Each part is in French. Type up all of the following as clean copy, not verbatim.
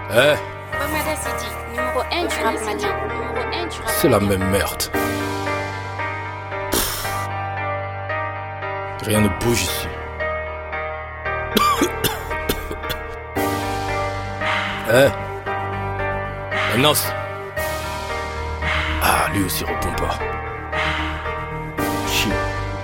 Eh, Bamada City, numéro 1 du rap malien. c'est la même merde. Rien ne bouge ici. Eh, Nos. Ah, lui aussi répond pas. Chien.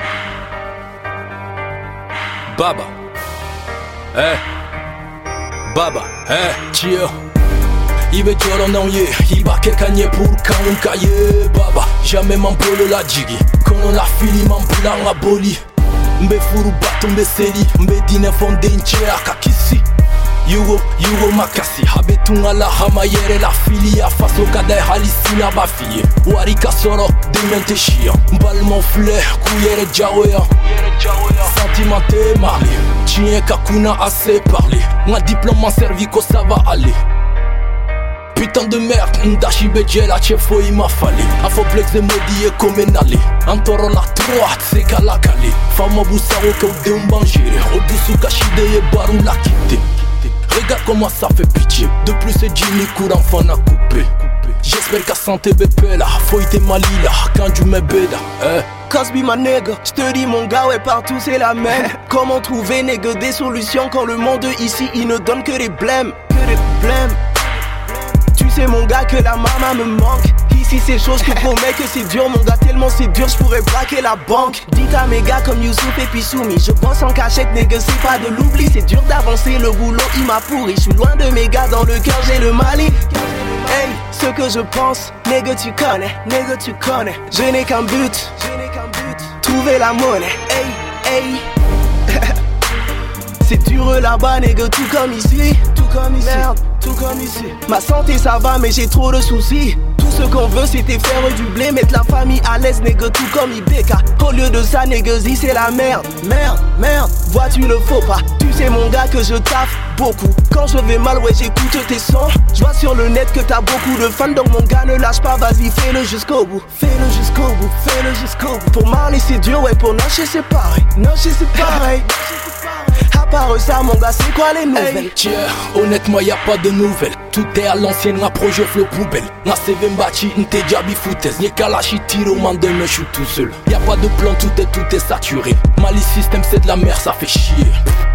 Baba. Eh, Baba. Eh, cheer. Ibe joro non ye, iba kekanye pour kanun kaye. Baba, jamais m'empole la jigi. Kono la fili m'empula nga boli. Mbe furu bato mbe seli, mbe dine fonde inche akakisi. Yugo makasi, habetunga la hamayere la fili ya faso kadai halisina bafiye. Warika soro, demente chia. Mbalmo fleur, kuyere jaoya. Sentimenté marlé, chien kakuna assez parlé. Nga diplôme m'a servi que ça va aller. Putain de merde, ndashi bejela chefo ima fali. Afoplex de modi e come nali. Antoro la droite, c'est kala kali. Fama busaro que ou de un banjire. Odusu kashide e baru la kite. Regarde comment ça fait pitié. De plus c'est Jimmy courant fan à couper. J'espère qu'à santé bébé là, faut y malila quand tu me béda. Cosby ma nègre, j'te dis mon gars ouais partout c'est la même. Comment trouver nègre des solutions quand le monde ici il ne donne que des blèmes. Tu sais mon gars que la maman me manque. Ici c'est chose que promets que c'est dur mon gars, tellement c'est dur j'pourrais braquer la banque. Dites à mes gars comme Youssouf et puis Soumi, je pense en cachette nègre c'est pas de l'oubli. C'est dur d'avancer, le boulot il m'a pourri. J'suis loin de mes gars, dans le cœur j'ai le Mali. Hey, ce que je pense, nègre tu connais. Je n'ai qu'un but, trouver la monnaie. Hey. C'est dur là-bas nègre, tout comme ici. Merde, tout comme ici. Ma santé ça va mais j'ai trop de soucis. Tout ce qu'on veut c'était faire du blé, mettre la famille à l'aise nègre, tout comme Ibeka. Au lieu de ça nègre, c'est la merde. Vois-tu le faux pas. Tu sais mon gars que je taffe beaucoup. Quand je vais mal ouais j'écoute tes sons. Je vois sur le net que t'as beaucoup de fans. Donc mon gars ne lâche pas, vas-y fais-le jusqu'au bout. Pour Marley c'est dur, ouais pour Noche c'est pareil. À part ça mon gars c'est quoi les nouvelles? Tiens, honnêtement y'a pas de nouvelles. Tout est à l'ancienne, nga projet flow poubelle. Nga CV mbachi, nte jabi foutaise. Nye kalashi tiro man demain j'suis tout seul. Y'a pas de plan, tout est saturé. Mali système c'est de la merde, ça fait chier.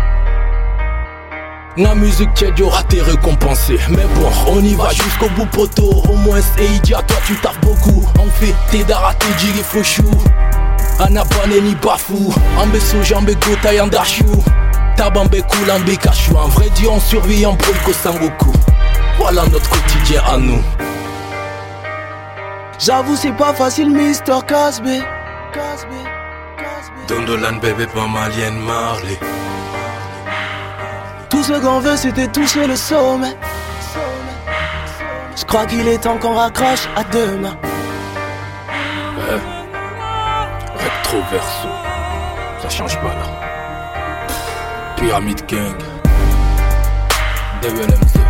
Nga musique t'es dur à t'es récompensé. Mais bon, on y va jusqu'au bout poto. Au moins c'est idiot, toi tu taffes beaucoup. On fait t'es d'ara t'es jiri fouchou. Anabane ni bafou. Ambe soja, ambe gota yandachou. Tabambe koulambe kachou. En vrai Dieu on survit en brûle ko sangoku. Voilà notre quotidien à nous. J'avoue c'est pas facile Mr. Cosby. Dondolan bébé pas malienne Marley. Tout ce qu'on veut c'était toucher le sommet. Je crois qu'il est temps qu'on raccroche à demain. Recto verso, ça change pas là. Pyramide Gang, DBLMZ.